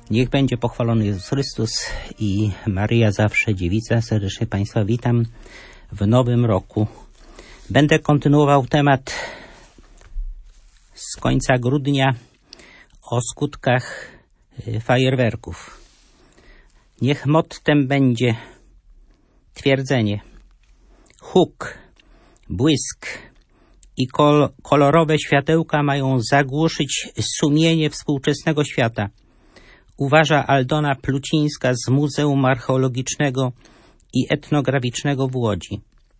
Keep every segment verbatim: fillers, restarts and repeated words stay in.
Niech będzie pochwalony Jezus Chrystus i Maryja zawsze dziewica. Serdecznie Państwa witam w nowym roku. Będę kontynuował temat z końca grudnia o skutkach fajerwerków. Niech mottem będzie twierdzenie: huk, błysk i kol- kolorowe światełka mają zagłuszyć sumienie współczesnego świata, uważa Aldona Plucińska z Muzeum Archeologicznego i Etnograficznego w Łodzi.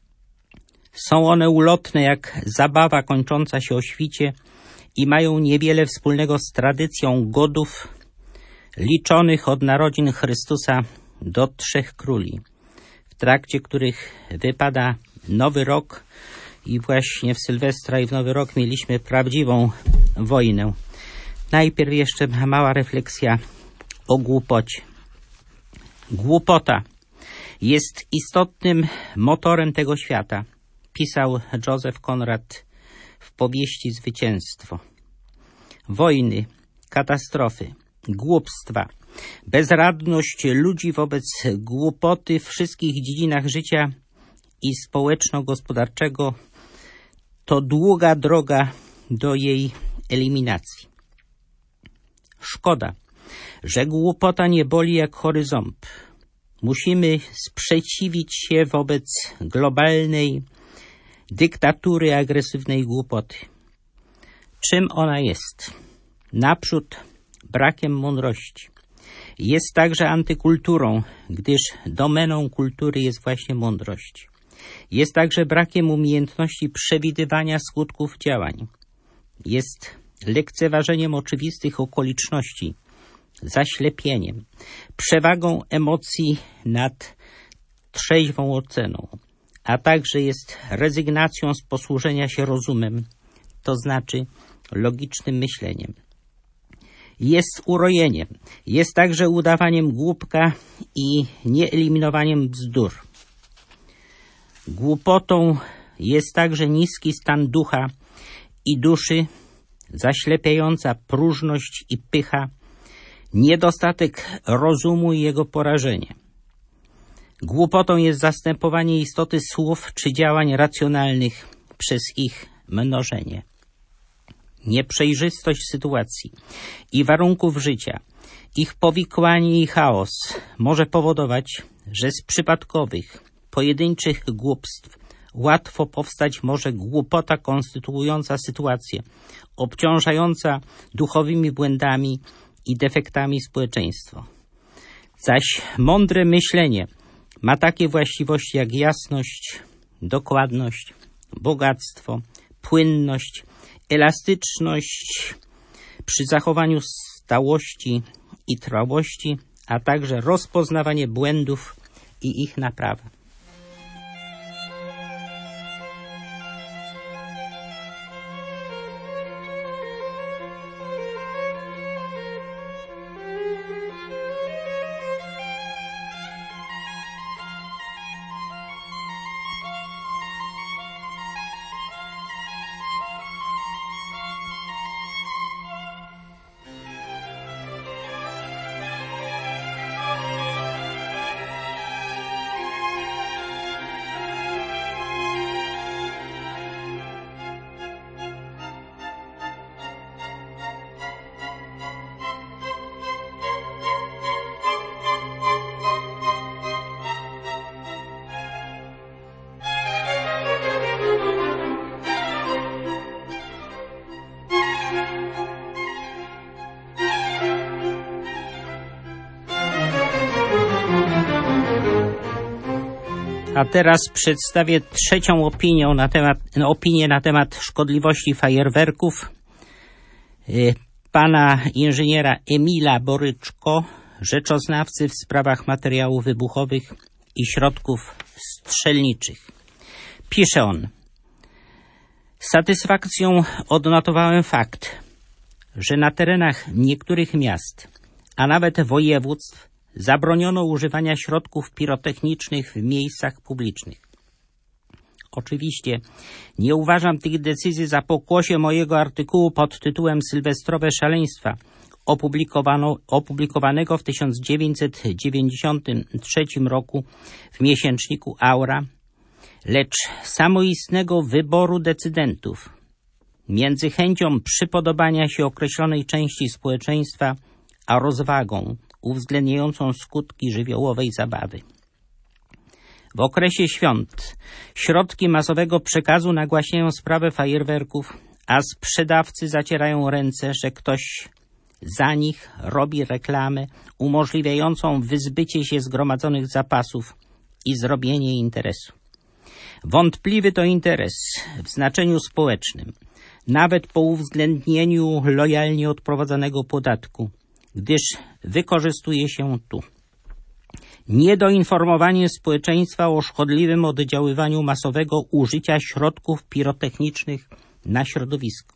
Są one ulotne jak zabawa kończąca się o świcie i mają niewiele wspólnego z tradycją godów liczonych od narodzin Chrystusa do Trzech Króli, w trakcie których wypada Nowy Rok i właśnie w Sylwestra i w Nowy Rok mieliśmy prawdziwą wojnę. Najpierw jeszcze mała refleksja o głupocie. Głupota jest istotnym motorem tego świata, pisał Józef Konrad w powieści Zwycięstwo. Wojny, katastrofy, głupstwa, bezradność ludzi wobec głupoty w wszystkich dziedzinach życia i społeczno-gospodarczego to długa droga do jej eliminacji. Szkoda, że głupota nie boli jak chory ząb. Musimy sprzeciwić się wobec globalnej dyktatury agresywnej głupoty. Czym ona jest? Naprzód brakiem mądrości. Jest także antykulturą, gdyż domeną kultury jest właśnie mądrość. Jest także brakiem umiejętności przewidywania skutków działań. Jest lekceważeniem oczywistych okoliczności, zaślepieniem, przewagą emocji nad trzeźwą oceną, a także jest rezygnacją z posłużenia się rozumem, to znaczy logicznym myśleniem. Jest urojeniem, jest także udawaniem głupka i nieeliminowaniem bzdur. Głupotą jest także niski stan ducha i duszy, zaślepiająca próżność i pycha, niedostatek rozumu i jego porażenie. Głupotą jest zastępowanie istoty słów czy działań racjonalnych przez ich mnożenie. Nieprzejrzystość sytuacji i warunków życia, ich powikłanie i chaos może powodować, że z przypadkowych, pojedynczych głupstw łatwo powstać może głupota konstytuująca sytuację, obciążająca duchowymi błędami i defektami społeczeństwo. Zaś mądre myślenie ma takie właściwości jak jasność, dokładność, bogactwo, płynność, elastyczność przy zachowaniu stałości i trwałości, a także rozpoznawanie błędów i ich naprawę. A teraz przedstawię trzecią opinię na temat, opinię na temat szkodliwości fajerwerków pana inżyniera Emila Boryczko, rzeczoznawcy w sprawach materiałów wybuchowych i środków strzelniczych. Pisze on: z satysfakcją odnotowałem fakt, że na terenach niektórych miast, a nawet województw, zabroniono używania środków pirotechnicznych w miejscach publicznych. Oczywiście nie uważam tych decyzji za pokłosie mojego artykułu pod tytułem Sylwestrowe szaleństwa opublikowano, opublikowanego w tysiąc dziewięćset dziewięćdziesiątym trzecim roku w miesięczniku Aura, lecz samoistnego wyboru decydentów między chęcią przypodobania się określonej części społeczeństwa a rozwagą uwzględniającą skutki żywiołowej zabawy. W okresie świąt środki masowego przekazu nagłaśniają sprawę fajerwerków, a sprzedawcy zacierają ręce, że ktoś za nich robi reklamę umożliwiającą wyzbycie się zgromadzonych zapasów i zrobienie interesu. Wątpliwy to interes w znaczeniu społecznym, nawet po uwzględnieniu lojalnie odprowadzanego podatku, gdyż wykorzystuje się tu niedoinformowanie społeczeństwa o szkodliwym oddziaływaniu masowego użycia środków pirotechnicznych na środowisko,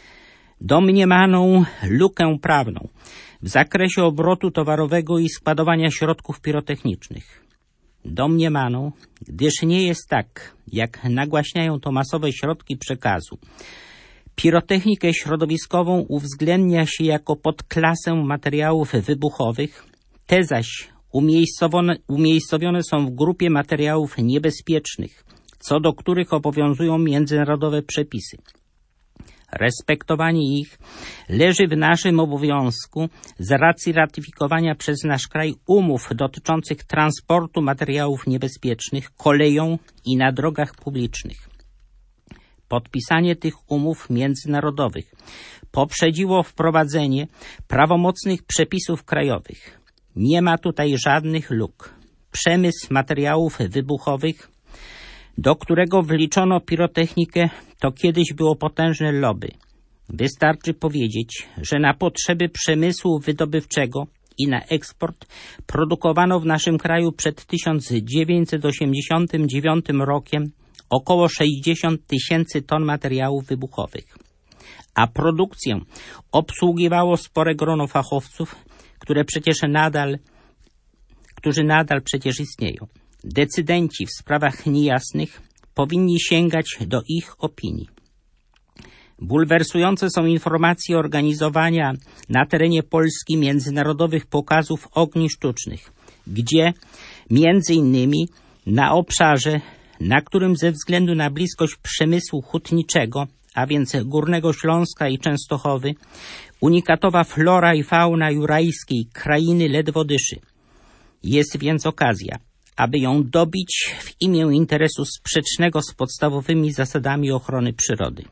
domniemaną lukę prawną w zakresie obrotu towarowego i składowania środków pirotechnicznych. Domniemaną, gdyż nie jest tak, jak nagłaśniają to masowe środki przekazu. Pirotechnikę środowiskową uwzględnia się jako podklasę materiałów wybuchowych, te zaś umiejscowione, umiejscowione są w grupie materiałów niebezpiecznych, co do których obowiązują międzynarodowe przepisy. Respektowanie ich leży w naszym obowiązku z racji ratyfikowania przez nasz kraj umów dotyczących transportu materiałów niebezpiecznych koleją i na drogach publicznych. Podpisanie tych umów międzynarodowych poprzedziło wprowadzenie prawomocnych przepisów krajowych. Nie ma tutaj żadnych luk. Przemysł materiałów wybuchowych, do którego wliczono pirotechnikę, to kiedyś było potężne lobby. Wystarczy powiedzieć, że na potrzeby przemysłu wydobywczego i na eksport produkowano w naszym kraju przed tysiąc dziewięćset osiemdziesiątym dziewiątym rokiem około sześćdziesiąt tysięcy ton materiałów wybuchowych, a produkcję obsługiwało spore grono fachowców, które przecież nadal, którzy nadal przecież istnieją. Decydenci w sprawach niejasnych powinni sięgać do ich opinii. Bulwersujące są informacje organizowania na terenie Polski międzynarodowych pokazów ogni sztucznych, gdzie między innymi na obszarze, na którym ze względu na bliskość przemysłu hutniczego, a więc Górnego Śląska i Częstochowy, unikatowa flora i fauna jurajskiej krainy ledwo dyszy. Jest więc okazja, aby ją dobić w imię interesu sprzecznego z podstawowymi zasadami ochrony przyrody.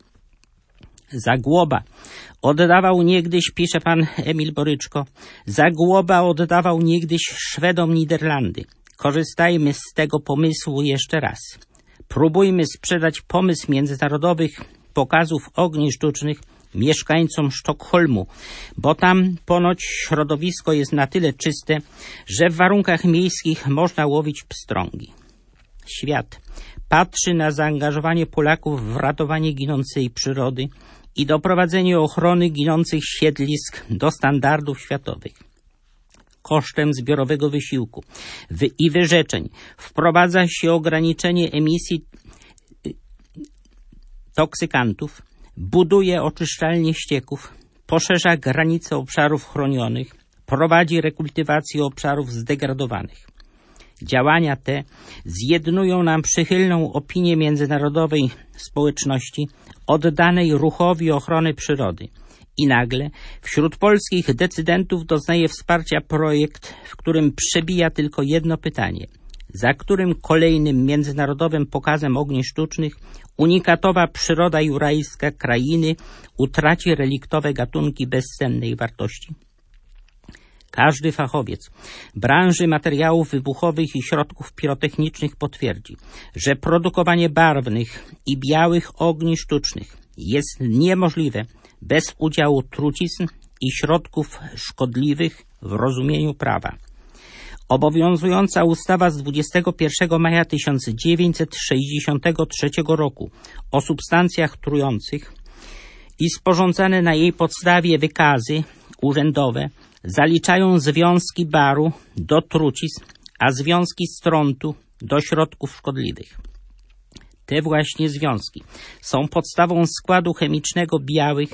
Zagłoba oddawał niegdyś, pisze pan Emil Boryczko, Zagłoba oddawał niegdyś Szwedom Niderlandy. Korzystajmy z tego pomysłu jeszcze raz. Próbujmy sprzedać pomysł międzynarodowych pokazów ogni sztucznych mieszkańcom Sztokholmu, bo tam ponoć środowisko jest na tyle czyste, że w warunkach miejskich można łowić pstrągi. Świat patrzy na zaangażowanie Polaków w ratowanie ginącej przyrody i doprowadzenie ochrony ginących siedlisk do standardów światowych. Kosztem zbiorowego wysiłku i wyrzeczeń wprowadza się ograniczenie emisji toksykantów, buduje oczyszczalnie ścieków, poszerza granice obszarów chronionych, prowadzi rekultywację obszarów zdegradowanych. Działania te zjednują nam przychylną opinię międzynarodowej społeczności oddanej ruchowi ochrony przyrody. I nagle wśród polskich decydentów doznaje wsparcia projekt, w którym przebija tylko jedno pytanie. Za którym kolejnym międzynarodowym pokazem ogni sztucznych unikatowa przyroda jurajska krainy utraci reliktowe gatunki bezcennej wartości? Każdy fachowiec branży materiałów wybuchowych i środków pirotechnicznych potwierdzi, że produkowanie barwnych i białych ogni sztucznych jest niemożliwe bez udziału trucizn i środków szkodliwych w rozumieniu prawa. Obowiązująca ustawa z dwudziestego pierwszego maja tysiąc dziewięćset sześćdziesiątego trzeciego roku o substancjach trujących i sporządzane na jej podstawie wykazy urzędowe zaliczają związki baru do trucizn, a związki strontu do środków szkodliwych. Te właśnie związki są podstawą składu chemicznego białych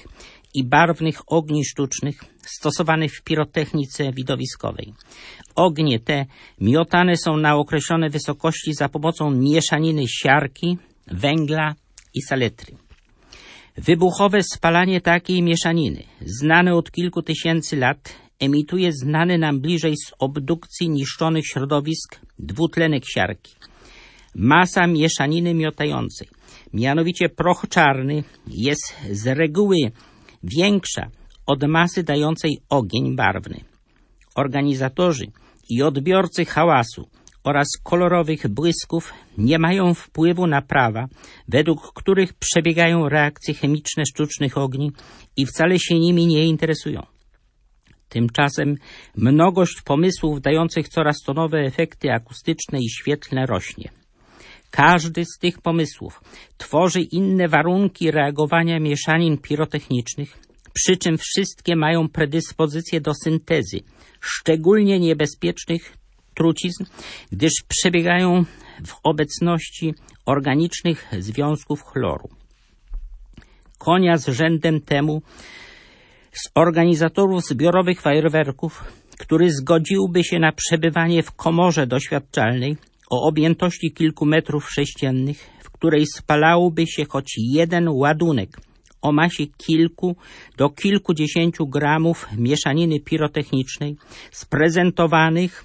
i barwnych ogni sztucznych stosowanych w pirotechnice widowiskowej. Ognie te miotane są na określone wysokości za pomocą mieszaniny siarki, węgla i saletry. Wybuchowe spalanie takiej mieszaniny, znane od kilku tysięcy lat, emituje znany nam bliżej z obdukcji niszczonych środowisk dwutlenek siarki. Masa mieszaniny miotającej, mianowicie proch czarny, jest z reguły większa od masy dającej ogień barwny. Organizatorzy i odbiorcy hałasu oraz kolorowych błysków nie mają wpływu na prawa, według których przebiegają reakcje chemiczne sztucznych ogni i wcale się nimi nie interesują. Tymczasem mnogość pomysłów dających coraz to nowe efekty akustyczne i świetlne rośnie. Każdy z tych pomysłów tworzy inne warunki reagowania mieszanin pirotechnicznych, przy czym wszystkie mają predyspozycję do syntezy szczególnie niebezpiecznych trucizn, gdyż przebiegają w obecności organicznych związków chloru. Konia z rzędem temu z organizatorów zbiorowych fajerwerków, który zgodziłby się na przebywanie w komorze doświadczalnej o objętości kilku metrów sześciennych, w której spalałby się choć jeden ładunek o masie kilku do kilkudziesięciu gramów mieszaniny pirotechnicznej sprezentowanych,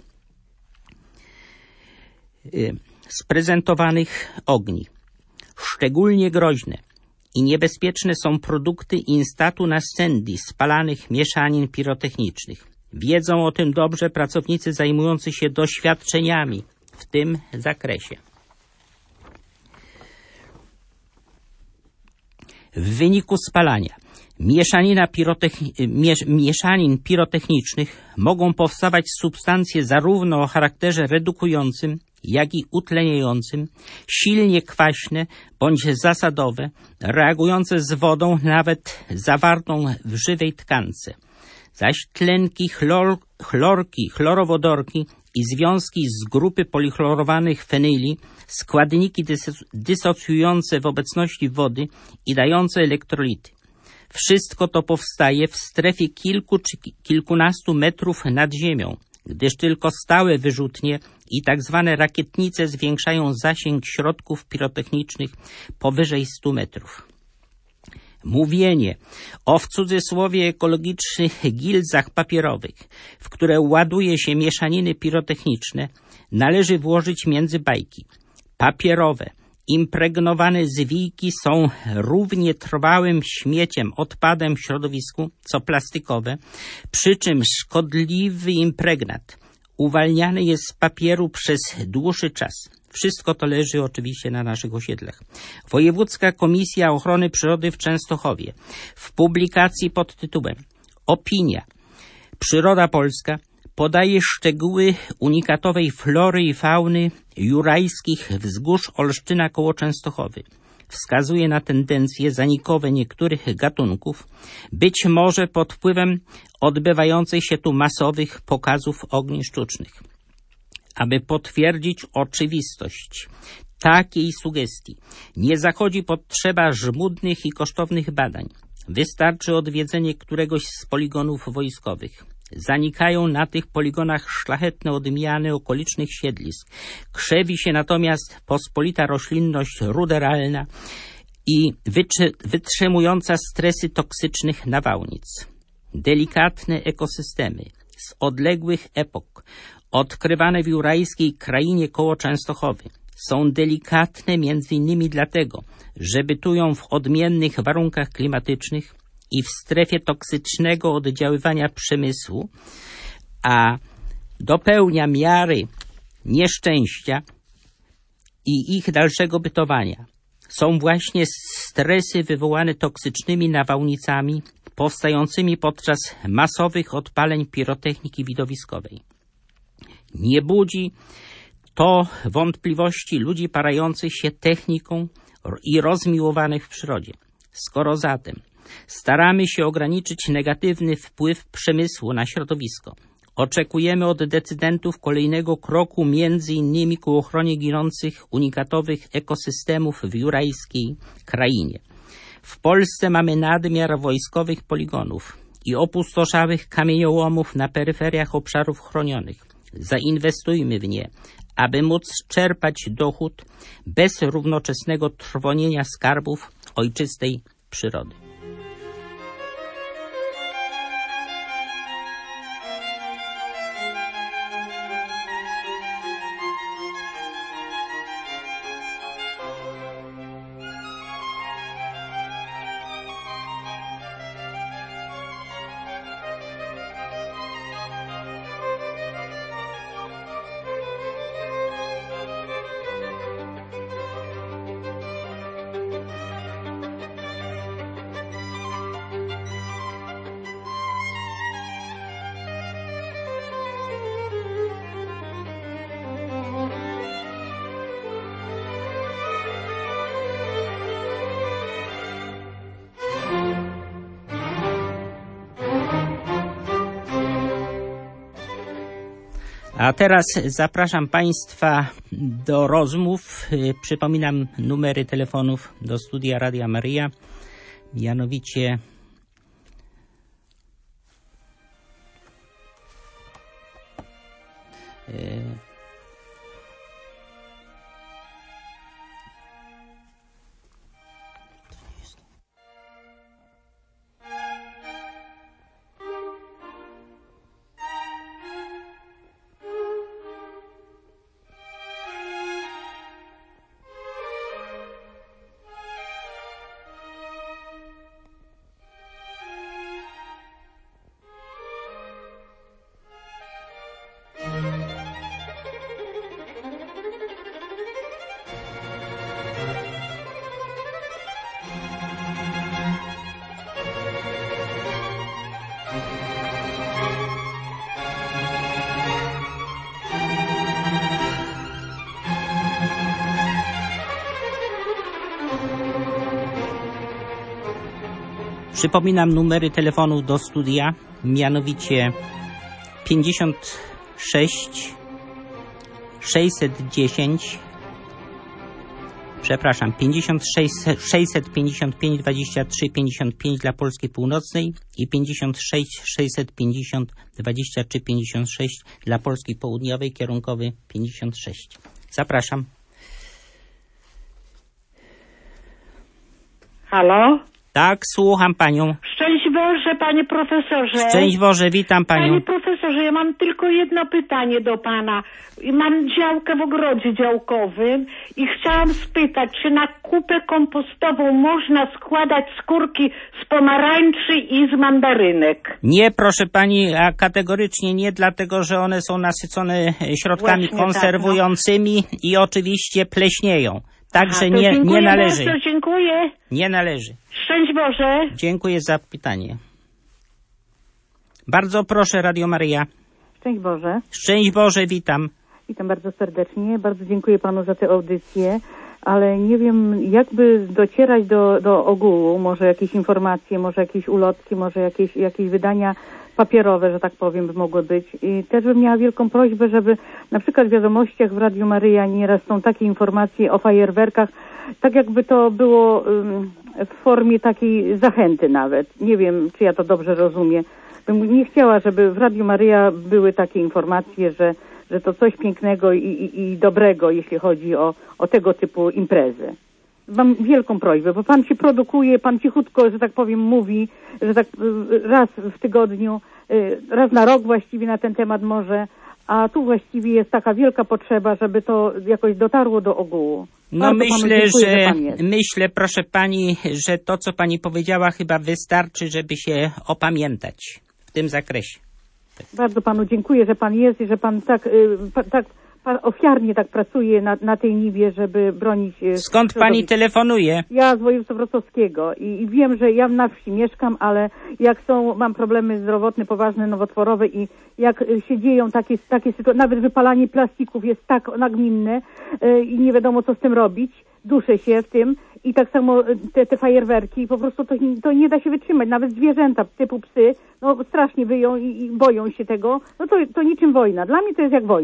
yy, sprezentowanych ogni. Szczególnie groźne i niebezpieczne są produkty instatu nascendi spalanych mieszanin pirotechnicznych. Wiedzą o tym dobrze pracownicy zajmujący się doświadczeniami w tym zakresie. W wyniku spalania mieszanina pirotechni- miesz- mieszanin pirotechnicznych mogą powstawać substancje zarówno o charakterze redukującym, jak i utleniającym, silnie kwaśne bądź zasadowe, reagujące z wodą nawet zawartą w żywej tkance. Zaś tlenki, chlor, chlorki, chlorowodorki i związki z grupy polichlorowanych fenyli, składniki dys- dysocjujące w obecności wody i dające elektrolity. Wszystko to powstaje w strefie kilku czy kilkunastu metrów nad ziemią, gdyż tylko stałe wyrzutnie i tak zwane rakietnice zwiększają zasięg środków pirotechnicznych powyżej stu metrów. Mówienie o w cudzysłowie ekologicznych gilzach papierowych, w które ładuje się mieszaniny pirotechniczne, należy włożyć między bajki. Papierowe, impregnowane zwijki są równie trwałym śmieciem, odpadem w środowisku, co plastikowe, przy czym szkodliwy impregnat uwalniany jest z papieru przez dłuższy czas. Wszystko to leży oczywiście na naszych osiedlach. Wojewódzka Komisja Ochrony Przyrody w Częstochowie w publikacji pod tytułem Opinia Przyroda Polska podaje szczegóły unikatowej flory i fauny jurajskich wzgórz Olsztyna koło Częstochowy. Wskazuje na tendencje zanikowe niektórych gatunków, być może pod wpływem odbywających się tu masowych pokazów ogni sztucznych. Aby potwierdzić oczywistość takiej sugestii, nie zachodzi potrzeba żmudnych i kosztownych badań. Wystarczy odwiedzenie któregoś z poligonów wojskowych. Zanikają na tych poligonach szlachetne odmiany okolicznych siedlisk. Krzewi się natomiast pospolita roślinność ruderalna i wytrzymująca stresy toksycznych nawałnic. Delikatne ekosystemy z odległych epok, odkrywane w jurajskiej krainie koło Częstochowy, są delikatne między innymi dlatego, że bytują w odmiennych warunkach klimatycznych i w strefie toksycznego oddziaływania przemysłu, a dopełnia miary nieszczęścia i ich dalszego bytowania są właśnie stresy wywołane toksycznymi nawałnicami powstającymi podczas masowych odpaleń pirotechniki widowiskowej. Nie budzi to wątpliwości ludzi parających się techniką i rozmiłowanych w przyrodzie. Skoro zatem staramy się ograniczyć negatywny wpływ przemysłu na środowisko, oczekujemy od decydentów kolejnego kroku między innymi ku ochronie ginących unikatowych ekosystemów w jurajskiej krainie. W Polsce mamy nadmiar wojskowych poligonów i opustoszałych kamieniołomów na peryferiach obszarów chronionych. Zainwestujmy w nie, aby móc czerpać dochód bez równoczesnego trwonienia skarbów ojczystej przyrody. A teraz zapraszam Państwa do rozmów. Przypominam numery telefonów do studia Radia Maryja, mianowicie Przypominam numery telefonu do studia, mianowicie pięćdziesiąt sześć sześćset dziesięć, przepraszam, pięćdziesiąt sześć sześćset pięćdziesiąt pięć dwadzieścia trzy pięćdziesiąt pięć dla Polski Północnej i pięćdziesiąt sześć sześćset pięćdziesiąt dwadzieścia trzy pięćdziesiąt sześć dla Polski Południowej, kierunkowy pięćdziesiąt sześć. Zapraszam. Halo? Tak, słucham Panią. Szczęść Boże, Panie Profesorze. Szczęść Boże, witam Panią. Panie Profesorze, ja mam tylko jedno pytanie do Pana. Mam działkę w ogrodzie działkowym i chciałam spytać, czy na kupę kompostową można składać skórki z pomarańczy i z mandarynek? Nie, proszę Pani, a kategorycznie nie, dlatego że one są nasycone środkami Właśnie konserwującymi tak, no. I oczywiście pleśnieją. Także Aha, nie, nie należy. Bardzo, dziękuję. Nie należy. Szczęść Boże. Dziękuję za pytanie. Bardzo proszę, Radio Maryja. Szczęść Boże. Szczęść Boże, witam. Witam bardzo serdecznie. Bardzo dziękuję Panu za tę audycję, ale nie wiem, jakby docierać do, do ogółu. Może jakieś informacje, może jakieś ulotki, może jakieś, jakieś wydania papierowe, że tak powiem, by mogły być. I też bym miała wielką prośbę, żeby na przykład w wiadomościach w Radiu Maryja nieraz są takie informacje o fajerwerkach, tak jakby to było um, w formie takiej zachęty nawet. Nie wiem, czy ja to dobrze rozumiem. Bym nie chciała, żeby w Radiu Maryja były takie informacje, że, że to coś pięknego i, i, i dobrego, jeśli chodzi o, o tego typu imprezy. Mam wielką prośbę, bo Pan się produkuje, Pan cichutko, że tak powiem, mówi, że tak raz w tygodniu, raz na rok właściwie na ten temat może, a tu właściwie jest taka wielka potrzeba, żeby to jakoś dotarło do ogółu. No Bardzo myślę, dziękuję, że, że myślę, proszę Pani, że to, co Pani powiedziała, chyba wystarczy, żeby się opamiętać w tym zakresie. Bardzo Panu dziękuję, że Pan jest i że Pan tak, tak ofiarnie tak pracuje na, na tej niwie, żeby bronić... Skąd Pani telefonuje? Ja z województwa wrocławskiego i, i wiem, że ja na wsi mieszkam, ale jak są, mam problemy zdrowotne, poważne, nowotworowe i jak się dzieją takie, takie sytuacje, nawet wypalanie plastików jest tak nagminne yy, i nie wiadomo, co z tym robić, duszę się w tym i tak samo te, te fajerwerki, po prostu to, to nie da się wytrzymać, nawet zwierzęta typu psy, no strasznie wyją i, i boją się tego, no to, to niczym wojna, dla mnie to jest jak wojna.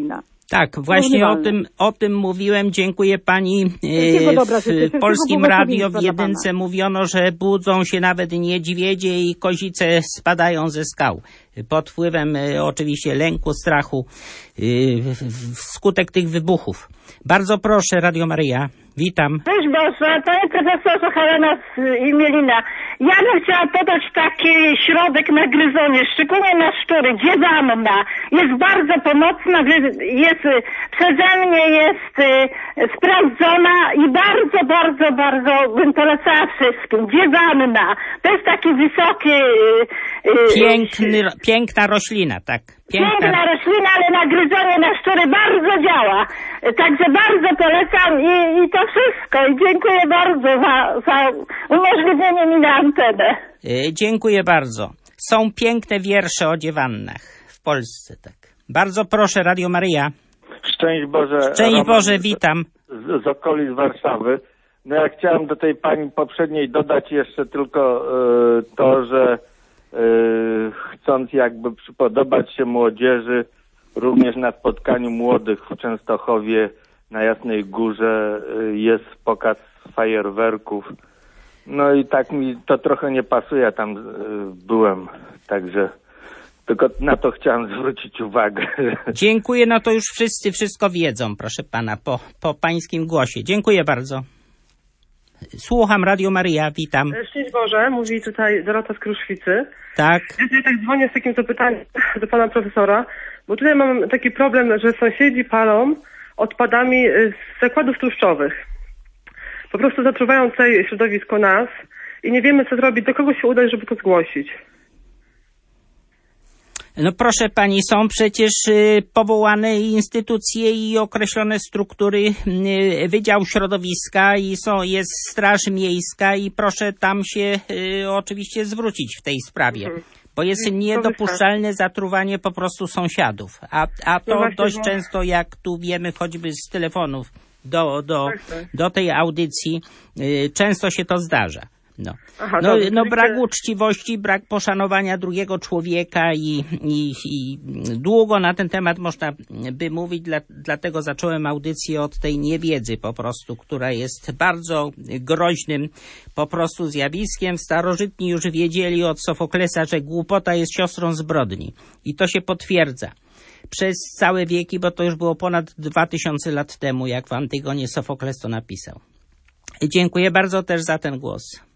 Tak, właśnie o tym, o tym mówiłem. Dziękuję pani. W Polskim Radio w Jedynce mówiono, że budzą się nawet niedźwiedzie i kozice spadają ze skał. Pod wpływem oczywiście lęku, strachu wskutek tych wybuchów. Bardzo proszę, Radio Maryja. Witam. Cześć Boże, panie profesorze, Helena z Imielina. Ja bym chciała podać taki środek na gryzonie, szczególnie na szczury. Dziewanna jest bardzo pomocna, jest przeze mnie jest y, sprawdzona i bardzo, bardzo, bardzo bym polecała wszystkim. Dziewanna. To jest taki wysoki... Y, y, Piękny, piękna roślina, tak. Piękna. Piękna roślina, ale na gryzonie na szczury bardzo działa. Także bardzo polecam i, i to wszystko. I dziękuję bardzo za, za umożliwienie mi na antenę. Yy, dziękuję bardzo. Są piękne wiersze o dziewannach w Polsce, tak. Bardzo proszę, Radio Maryja. Szczęść Boże. Szczęść Roman Boże, witam. Z, z okolic Warszawy. No ja chciałem do tej pani poprzedniej dodać jeszcze tylko yy, to, że Yy, chcąc jakby przypodobać się młodzieży, również na spotkaniu młodych w Częstochowie na Jasnej Górze yy, jest pokaz fajerwerków. No i tak mi to trochę nie pasuje, ja tam yy, byłem, także tylko na to chciałem zwrócić uwagę. Dziękuję, no to już wszyscy wszystko wiedzą, proszę pana, po, po pańskim głosie. Dziękuję bardzo. Słucham, Radio Maryja, witam. Szczęść Boże, mówi tutaj Dorota z Kruszwicy. Tak. Ja tutaj tak dzwonię z takim zapytaniem do pana profesora, bo tutaj mam taki problem, że sąsiedzi palą odpadami z zakładów tłuszczowych. Po prostu zatruwają tutaj środowisko nas i nie wiemy, co zrobić, do kogo się udać, żeby to zgłosić. No proszę pani, są przecież powołane instytucje i określone struktury, Wydział Środowiska i są, jest Straż Miejska i proszę tam się y, oczywiście zwrócić w tej sprawie, mhm. bo jest niedopuszczalne zatruwanie po prostu sąsiadów, a, a to no dość właśnie, często, jak tu wiemy choćby z telefonów do, do, tak, tak. do tej audycji, y, często się to zdarza. No, Aha, no, dobrze, no brak ty... uczciwości, brak poszanowania drugiego człowieka i, i, i długo na ten temat można by mówić, dla, dlatego zacząłem audycję od tej niewiedzy po prostu, która jest bardzo groźnym po prostu zjawiskiem. Starożytni już wiedzieli od Sofoklesa, że głupota jest siostrą zbrodni i to się potwierdza przez całe wieki, bo to już było ponad dwa tysiące lat temu, jak w Antygonie Sofokles to napisał. Dziękuję bardzo też za ten głos.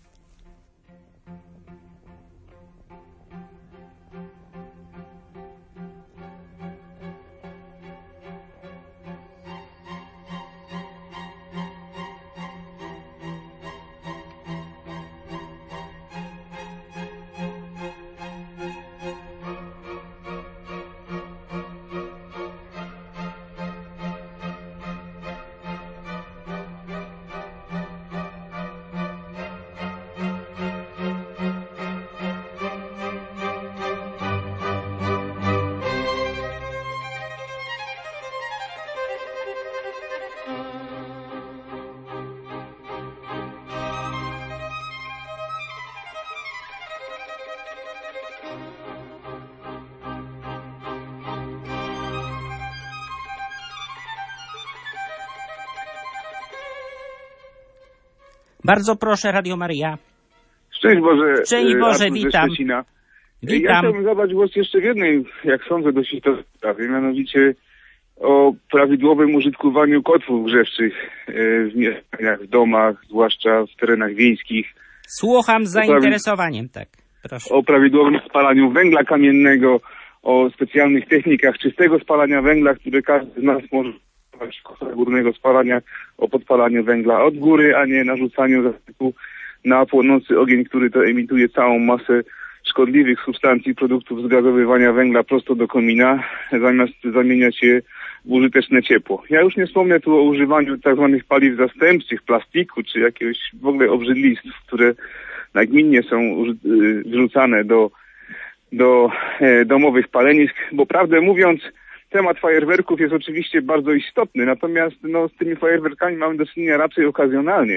Bardzo proszę, Radio Maryja. Szczęść Boże. Szczęść Boże, witam. Witam. Ja chciałbym zabrać głos jeszcze w jednej, jak sądzę, dość istotnej sprawie, mianowicie o prawidłowym użytkowaniu kotłów grzewczych w mieszkaniach, w domach, zwłaszcza w terenach wiejskich. Słucham z zainteresowaniem, tak. Proszę. O prawidłowym spalaniu węgla kamiennego, o specjalnych technikach czystego spalania węgla, które każdy z nas może górnego spalania, o podpalaniu węgla od góry, a nie narzucaniu zasypu na płonący ogień, który to emituje całą masę szkodliwych substancji, produktów zgazowywania węgla prosto do komina, zamiast zamieniać je w użyteczne ciepło. Ja już nie wspomnę tu o używaniu tak zwanych paliw zastępczych, plastiku, czy jakiegoś w ogóle obrzydlistw, które nagminnie są wrzucane do, do e, domowych palenisk, bo prawdę mówiąc, temat fajerwerków jest oczywiście bardzo istotny, natomiast no, z tymi fajerwerkami mamy do czynienia raczej okazjonalnie,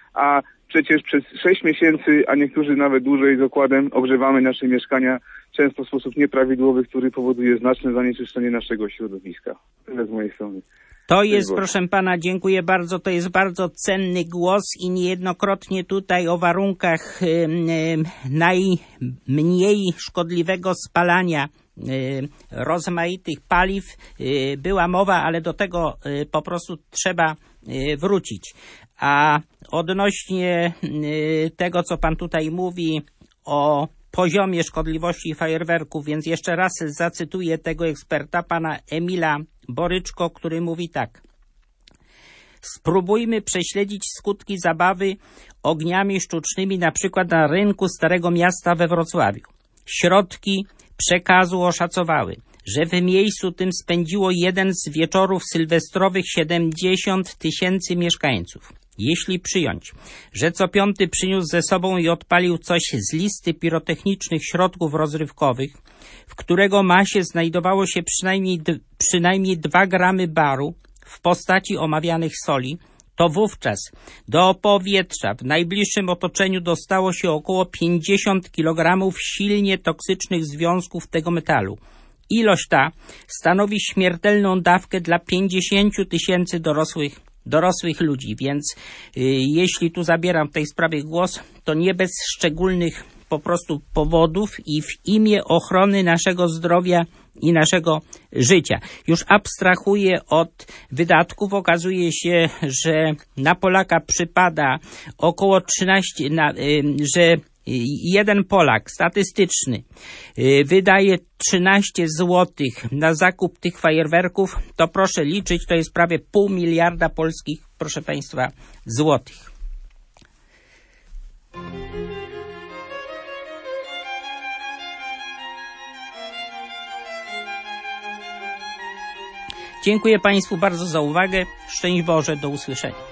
a przecież przez sześć miesięcy, a niektórzy nawet dłużej z okładem ogrzewamy nasze mieszkania, często w sposób nieprawidłowy, który powoduje znaczne zanieczyszczenie naszego środowiska. Tyle z mojej strony. To jest, proszę pana, dziękuję bardzo, to jest bardzo cenny głos i niejednokrotnie tutaj o warunkach y, y, najmniej szkodliwego spalania y, rozmaitych paliw y, była mowa, ale do tego y, po prostu trzeba y, wrócić. A odnośnie y, tego, co pan tutaj mówi o poziomie szkodliwości fajerwerków, więc jeszcze raz zacytuję tego eksperta, pana Emila Boryczko, który mówi tak. Spróbujmy prześledzić skutki zabawy ogniami sztucznymi na przykład na rynku Starego Miasta we Wrocławiu. Środki przekazu oszacowały, że w miejscu tym spędziło jeden z wieczorów sylwestrowych siedemdziesiąt tysięcy mieszkańców. Jeśli przyjąć, że co piąty przyniósł ze sobą i odpalił coś z listy pirotechnicznych środków rozrywkowych, w którego masie znajdowało się przynajmniej, przynajmniej dwa gramy baru w postaci omawianych soli, to wówczas do powietrza w najbliższym otoczeniu dostało się około pięćdziesiąt kilogramów silnie toksycznych związków tego metalu. Ilość ta stanowi śmiertelną dawkę dla pięćdziesięciu tysięcy dorosłych dorosłych ludzi, więc y, jeśli tu zabieram w tej sprawie głos, to nie bez szczególnych po prostu powodów i w imię ochrony naszego zdrowia i naszego życia. Już abstrahuję od wydatków. Okazuje się, że na Polaka przypada około trzynaście, na, y, że jeden Polak statystyczny wydaje trzynaście złotych na zakup tych fajerwerków, to proszę liczyć, to jest prawie pół miliarda polskich, proszę państwa, złotych. Dziękuję państwu bardzo za uwagę. Szczęść Boże, do usłyszenia.